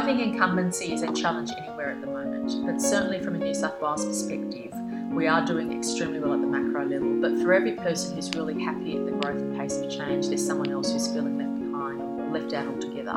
think incumbency is a challenge anywhere at the moment, but certainly from a New South Wales perspective, we are doing extremely well at the macro level, but for every person who's really happy at the growth and pace of change, there's someone else who's feeling left behind or left out altogether.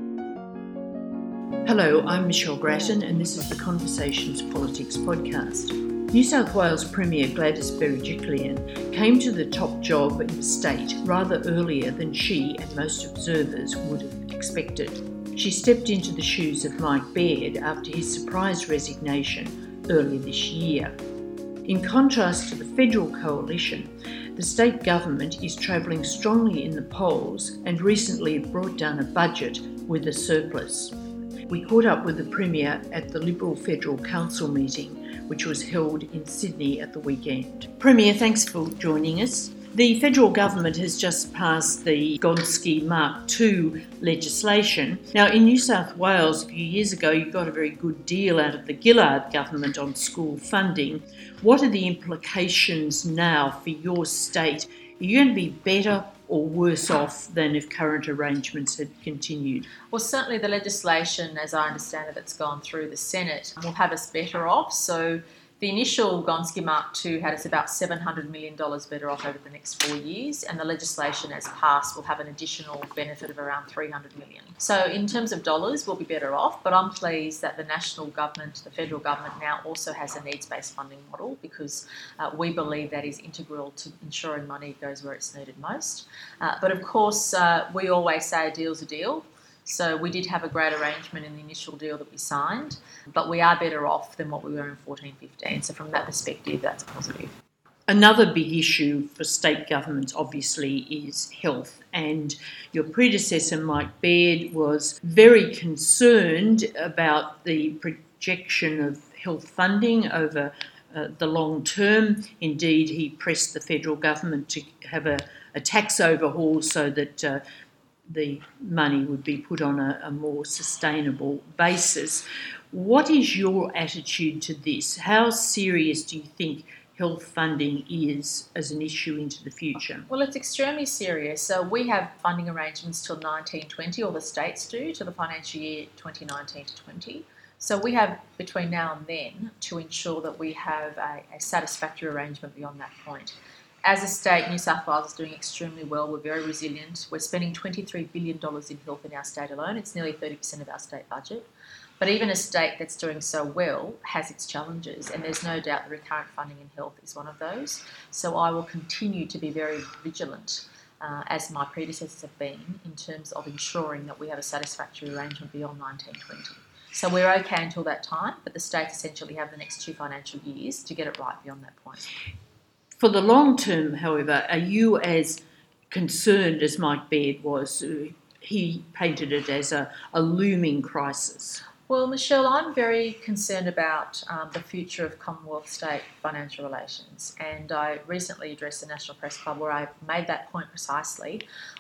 Hello, I'm Michelle Grattan and this is the Conversations Politics podcast. New South Wales Premier Gladys Berejiklian came to the top job in the state rather earlier than she and most observers would have expected. She stepped into the shoes of Mike Baird after his surprise resignation earlier this year. In contrast to the federal coalition, the state government is travelling strongly in the polls and recently brought down a budget with a surplus. We caught up with the Premier at the Liberal Federal Council meeting, which was held in Sydney at the weekend. Premier, thanks for joining us. The federal government has just passed the Gonski Mark II legislation. Now, in New South Wales, a few years ago, you got a very good deal out of the Gillard government on school funding. What are the implications now for your state? Are you going to be better or worse off than if current arrangements had continued? Well, certainly the legislation, as I understand it, that's gone through the Senate will have us better off. So the initial Gonski Mark II had us about $700 million better off over the next 4 years, and the legislation as passed will have an additional benefit of around $300 million. So in terms of dollars, we'll be better off, but I'm pleased that the national government, the federal government now also has a needs-based funding model because we believe that is integral to ensuring money goes where it's needed most. But of course, we always say a deal's a deal. So we did have a great arrangement in the initial deal that we signed, but we are better off than what we were in 14-15. So from that perspective, that's positive. Another big issue for state governments, obviously, is health. And your predecessor, Mike Baird, was very concerned about the projection of health funding over the long term. Indeed, he pressed the federal government to have a tax overhaul so that the money would be put on a more sustainable basis. What is your attitude to this? How serious do you think health funding is as an issue into the future? Well, it's extremely serious. So we have funding arrangements till 1920, or the states do, to the financial year 2019 to 20. So we have between now and then to ensure that we have a satisfactory arrangement beyond that point. As a state, New South Wales is doing extremely well. We're very resilient. We're spending $23 billion in health in our state alone. It's nearly 30% of our state budget. But even a state that's doing so well has its challenges, and there's no doubt the recurrent funding in health is one of those. So I will continue to be very vigilant, as my predecessors have been, in terms of ensuring that we have a satisfactory arrangement beyond 1920. So we're okay until that time, but the states essentially have the next 2 financial years to get it right beyond that point. For the long term, however, are you as concerned as Mike Baird was? He painted it as a looming crisis. Well, Michelle, I'm very concerned about the future of Commonwealth-state financial relations, and I recently addressed the National Press Club where I made that point precisely.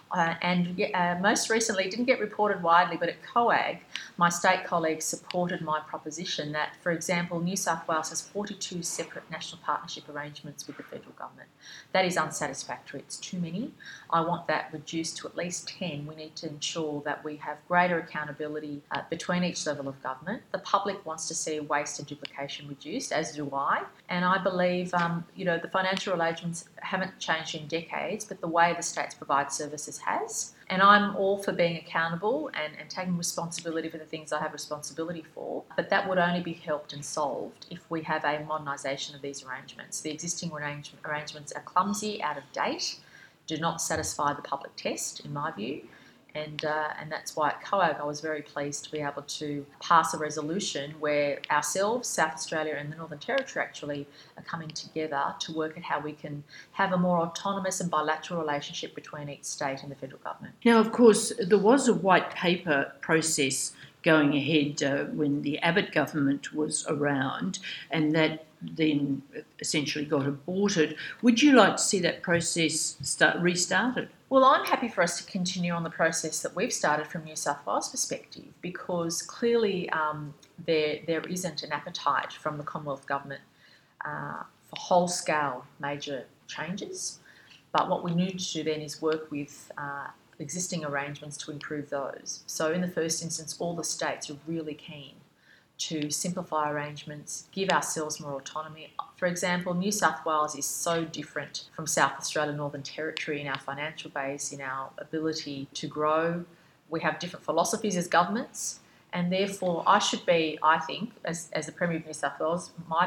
Most recently, it didn't get reported widely, but at COAG, my state colleagues supported my proposition that, for example, New South Wales has 42 separate national partnership arrangements with the federal government. That is unsatisfactory. It's too many. I want that reduced to at least 10. We need to ensure that we have greater accountability between each level of government. The public wants to see waste and duplication reduced, as do I. And I believe, the financial arrangements haven't changed in decades, but the way the states provide services has. And I'm all for being accountable and taking responsibility for the things I have responsibility for, but that would only be helped and solved if we have a modernisation of these arrangements. The existing arrangements are clumsy, out of date, do not satisfy the public test, in my view. And that's why at COAG I was very pleased to be able to pass a resolution where ourselves, South Australia and the Northern Territory actually are coming together to work at how we can have a more autonomous and bilateral relationship between each state and the federal government. Now, of course, there was a white paper process going ahead when the Abbott government was around, and that then essentially got aborted. Would you like to see that process restarted? Well, I'm happy for us to continue on the process that we've started from New South Wales perspective, because clearly there isn't an appetite from the Commonwealth Government for whole-scale major changes. But what we need to do then is work with existing arrangements to improve those. So in the first instance, all the states are really keen to simplify arrangements, give ourselves more autonomy. For example, New South Wales is so different from South Australia, Northern Territory in our financial base, in our ability to grow. We have different philosophies as governments, and therefore I should be, I think, as the Premier of New South Wales, my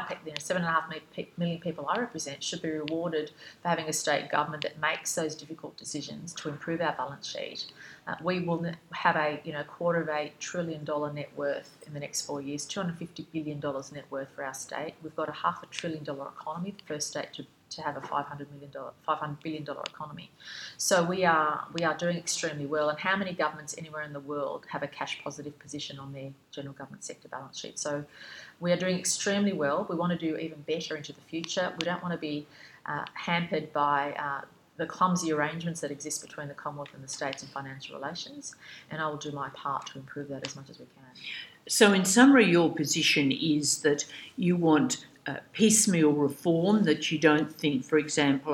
7.5 million people I represent should be rewarded for having a state government that makes those difficult decisions to improve our balance sheet. We will have a $250 billion net worth in the next 4 years, $250 billion net worth for our state. We've got a $500 billion economy, the first state to have a $500 billion economy. So we are doing extremely well. And how many governments anywhere in the world have a cash positive position on their general government sector balance sheet? So we are doing extremely well. We want to do even better into the future. We don't want to be hampered by the clumsy arrangements that exist between the Commonwealth and the states in financial relations, and I will do my part to improve that as much as we can. So in summary, your position is that you want piecemeal reform, that you don't think, for example,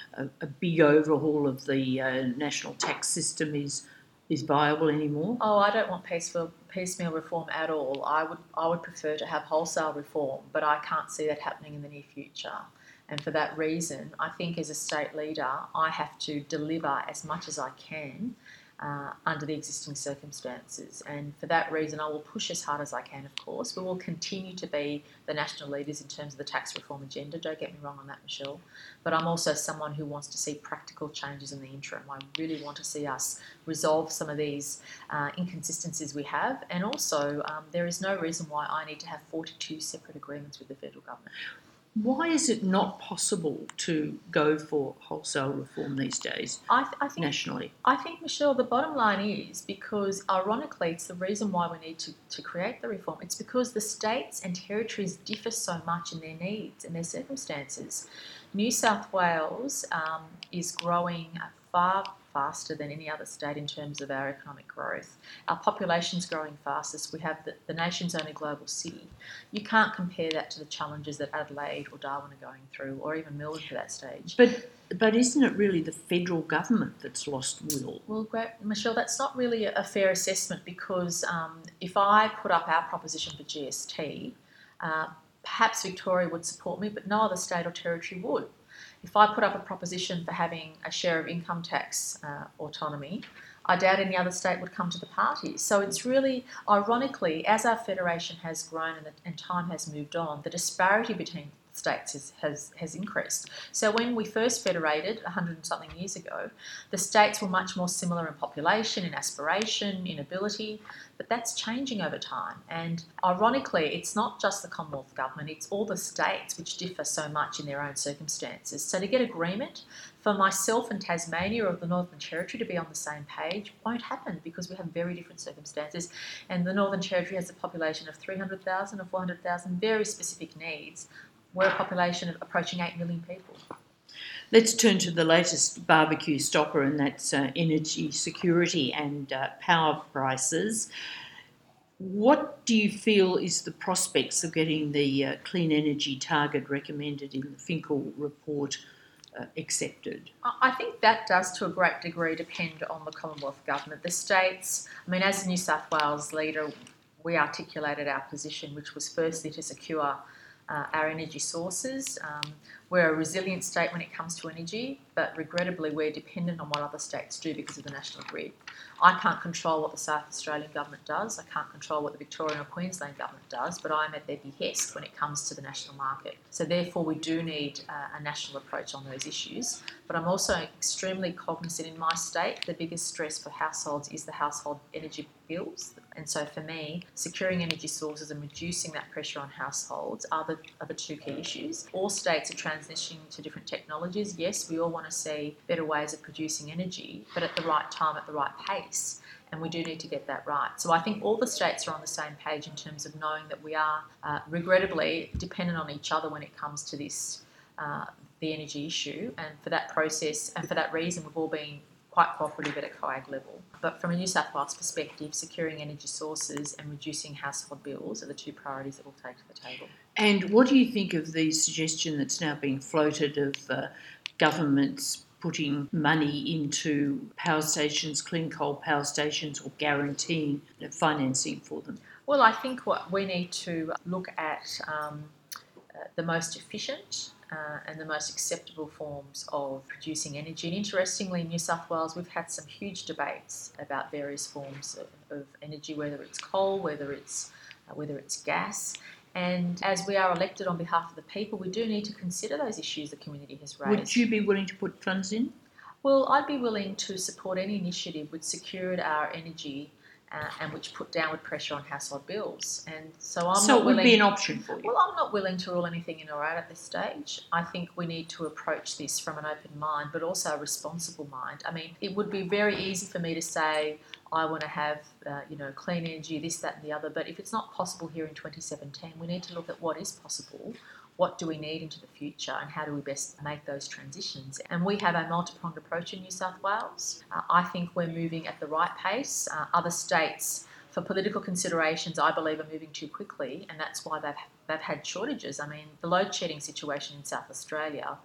a big overhaul of the national tax system is viable anymore? Oh, I don't want piecemeal reform at all. I would prefer to have wholesale reform, but I can't see that happening in the near future. And for that reason, I think as a state leader, I have to deliver as much as I can under the existing circumstances. And for that reason, I will push as hard as I can, of course. We will continue to be the national leaders in terms of the tax reform agenda. Don't get me wrong on that, Michelle. But I'm also someone who wants to see practical changes in the interim. I really want to see us resolve some of these inconsistencies we have. And also, there is no reason why I need to have 42 separate agreements with the federal government. Why is it not possible to go for wholesale reform these days, I think, nationally? I think, Michelle, the bottom line is because, ironically, it's the reason why we need to create the reform. It's because the states and territories differ so much in their needs and their circumstances. New South Wales is growing far faster than any other state in terms of our economic growth. Our population's growing fastest. We have the nation's only global city. You can't compare that to the challenges that Adelaide or Darwin are going through, or even Melbourne for that stage. But isn't it really the federal government that's lost will? Well, Michelle, that's not really a fair assessment, because if I put up our proposition for GST, perhaps Victoria would support me, but no other state or territory would. If I put up a proposition for having a share of income tax autonomy, I doubt any other state would come to the party. So it's really, ironically, as our federation has grown and time has moved on, the disparity between states has increased. So when we first federated 100 and something years ago, the states were much more similar in population, in aspiration, in ability, but that's changing over time. And ironically, it's not just the Commonwealth Government, it's all the states which differ so much in their own circumstances. So to get agreement for myself and Tasmania or the Northern Territory to be on the same page won't happen, because we have very different circumstances. And the Northern Territory has a population of 300,000 or 400,000, very specific needs. We're a population of approaching 8 million people. Let's turn to the latest barbecue stopper, and that's energy security and power prices. What do you feel is the prospects of getting the clean energy target recommended in the Finkel report accepted? I think that does to a great degree depend on the Commonwealth Government. The states, as the New South Wales leader, we articulated our position, which was firstly to secure our energy sources. We're a resilient state when it comes to energy, but regrettably we're dependent on what other states do because of the national grid. I can't control what the South Australian government does. I can't control what the Victorian or Queensland government does, but I'm at their behest when it comes to the national market. So therefore we do need a national approach on those issues. But I'm also extremely cognizant in my state, the biggest stress for households is the household energy bills. And so for me, securing energy sources and reducing that pressure on households are the two key issues. All states are transitioning to different technologies. Yes, we all want to see better ways of producing energy, but at the right time, at the right pace. And we do need to get that right. So I think all the states are on the same page in terms of knowing that we are regrettably dependent on each other when it comes to this, the energy issue. And for that process and for that reason, we've all been quite cooperative at a COAG level. But from a New South Wales perspective, securing energy sources and reducing household bills are the two priorities that we'll take to the table. And what do you think of the suggestion that's now being floated of governments putting money into power stations, clean coal power stations, or guaranteeing financing for them? Well, I think what we need to look at the most efficient and the most acceptable forms of producing energy. And interestingly, in New South Wales, we've had some huge debates about various forms of energy, whether it's coal, whether it's gas. And as we are elected on behalf of the people, we do need to consider those issues the community has raised. Would you be willing to put funds in? Well, I'd be willing to support any initiative which secured our energy and which put downward pressure on household bills. And so it would be an option for you? Well, I'm not willing to rule anything in or out at this stage. I think we need to approach this from an open mind, but also a responsible mind. I mean, it would be very easy for me to say, I want to have, clean energy, this, that and the other, but if it's not possible here in 2017, we need to look at what is possible. What do we need into the future and how do we best make those transitions? And we have a multi-pronged approach in New South Wales. I think we're moving at the right pace. Other states, for political considerations, I believe are moving too quickly, and that's why they've had shortages. I mean, the load shedding situation in South Australia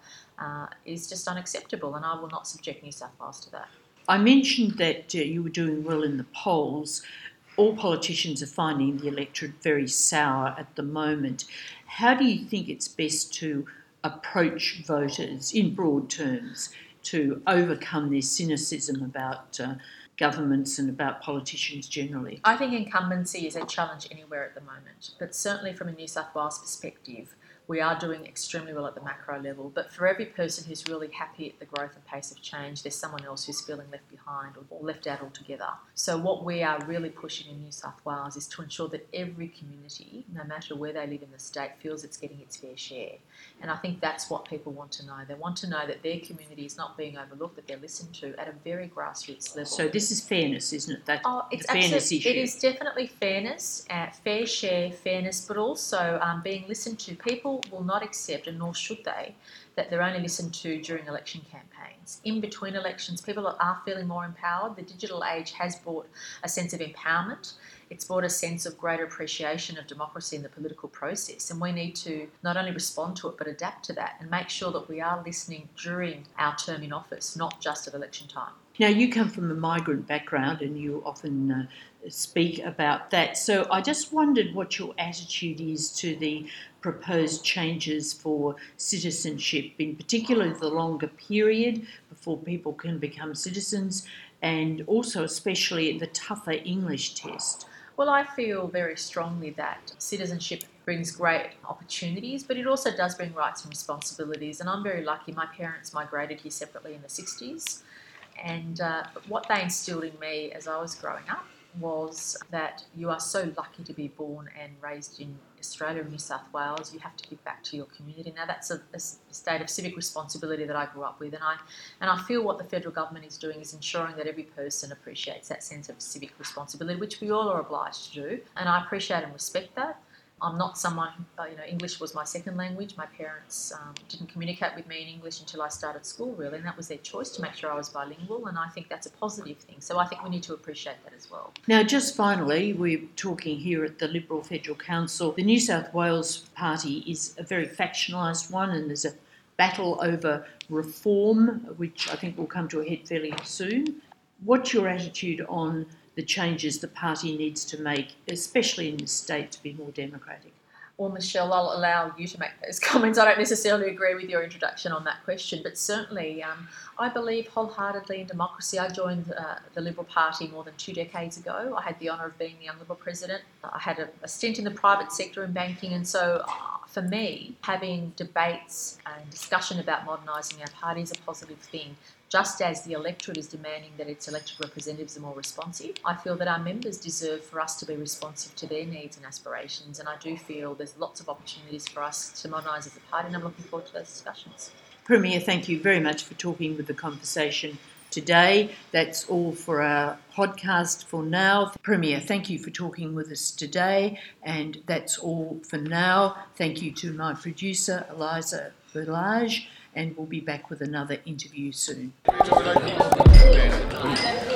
is just unacceptable, and I will not subject New South Wales to that. I mentioned that you were doing well in the polls. All politicians are finding the electorate very sour at the moment. How do you think it's best to approach voters in broad terms to overcome their cynicism about governments and about politicians generally? I think incumbency is a challenge anywhere at the moment, but certainly from a New South Wales perspective, we are doing extremely well at the macro level, but for every person who's really happy at the growth and pace of change, there's someone else who's feeling left behind or left out altogether. So what we are really pushing in New South Wales is to ensure that every community, no matter where they live in the state, feels it's getting its fair share. And I think that's what people want to know. They want to know that their community is not being overlooked, that they're listened to at a very grassroots level. So this is fairness, isn't it? That's it's the fairness issue. It is definitely fairness, fair share, fairness, but also being listened to. People will not accept, and nor should they, that they're only listened to during election campaigns. In between elections, people are feeling more empowered. The digital age has brought a sense of empowerment. It's brought a sense of greater appreciation of democracy in the political process, and we need to not only respond to it but adapt to that and make sure that we are listening during our term in office, not just at election time. Now, you come from a migrant background and you often speak about that. So I just wondered what your attitude is to the proposed changes for citizenship, in particular the longer period before people can become citizens, and also especially the tougher English test. Well, I feel very strongly that citizenship brings great opportunities, but it also does bring rights and responsibilities. And I'm very lucky. My parents migrated here separately in the 60s. And what they instilled in me as I was growing up was that you are so lucky to be born and raised in Australia and New South Wales. You have to give back to your community. Now, that's a state of civic responsibility that I grew up with, and I feel what the federal government is doing is ensuring that every person appreciates that sense of civic responsibility, which we all are obliged to do, and I appreciate and respect that. I'm not someone, English was my second language. My parents didn't communicate with me in English until I started school, really, and that was their choice to make sure I was bilingual, and I think that's a positive thing. So I think we need to appreciate that as well. Now, just finally, we're talking here at the Liberal Federal Council. The New South Wales Party is a very factionalised one, and there's a battle over reform, which I think will come to a head fairly soon. What's your attitude on the changes the party needs to make, especially in the state, to be more democratic? Well, Michelle, I'll allow you to make those comments. I don't necessarily agree with your introduction on that question, but certainly I believe wholeheartedly in democracy. I joined the Liberal Party more than 2 decades ago. I had the honour of being the young Liberal president. I had a stint in the private sector in banking, and so for me, having debates and discussion about modernising our party is a positive thing. Just as the electorate is demanding that its elected representatives are more responsive, I feel that our members deserve for us to be responsive to their needs and aspirations, and I do feel there's lots of opportunities for us to modernise as a party, and I'm looking forward to those discussions. Premier, thank you very much for talking with The Conversation today. That's all for our podcast for now. Premier, thank you for talking with us today, and that's all for now. Thank you to my producer, Eliza Berlage, and we'll be back with another interview soon.